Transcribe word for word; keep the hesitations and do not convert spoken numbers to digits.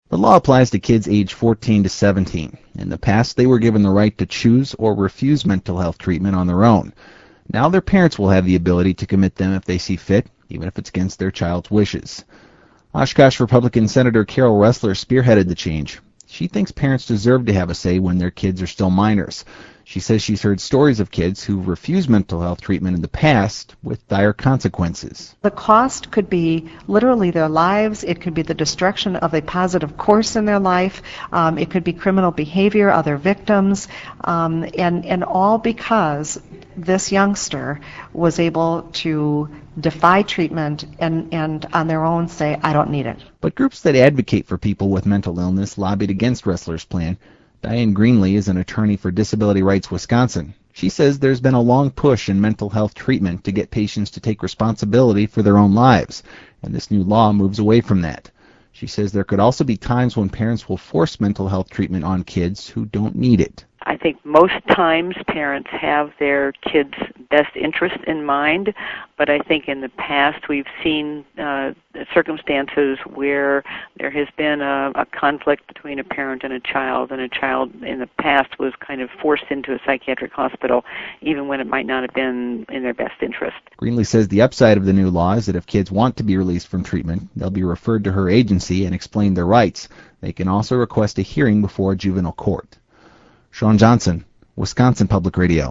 The law applies to kids age fourteen to seventeen. In the past, they were given the right to choose or refuse mental health treatment on their own. Now their parents will have the ability to commit them if they see fit, even if it's against their child's wishes. Oshkosh Republican Senator Carol Ressler spearheaded the change. She thinks parents deserve to have a say when their kids are still minors. She says she's heard stories of kids who refused mental health treatment in the past with dire consequences. The cost could be literally their lives. It could be the destruction of a positive course in their life. Um, it could be criminal behavior, other victims, um, and, and all because this youngster was able to defy treatment and, and on their own say, I don't need it. But groups that advocate for people with mental illness lobbied against Ressler's plan. Diane Greenlee is an attorney for Disability Rights Wisconsin. She says there's been a long push in mental health treatment to get patients to take responsibility for their own lives, and this new law moves away from that. She says there could also be times when parents will force mental health treatment on kids who don't need it. I think most times parents have their kids' best interest in mind, but I think in the past we've seen uh, circumstances where there has been a, a conflict between a parent and a child, and a child in the past was kind of forced into a psychiatric hospital, even when it might not have been in their best interest. Greenlee says the upside of the new law is that if kids want to be released from treatment, they'll be referred to her agency and explain their rights. They can also request a hearing before a juvenile court. Sean Johnson, Wisconsin Public Radio.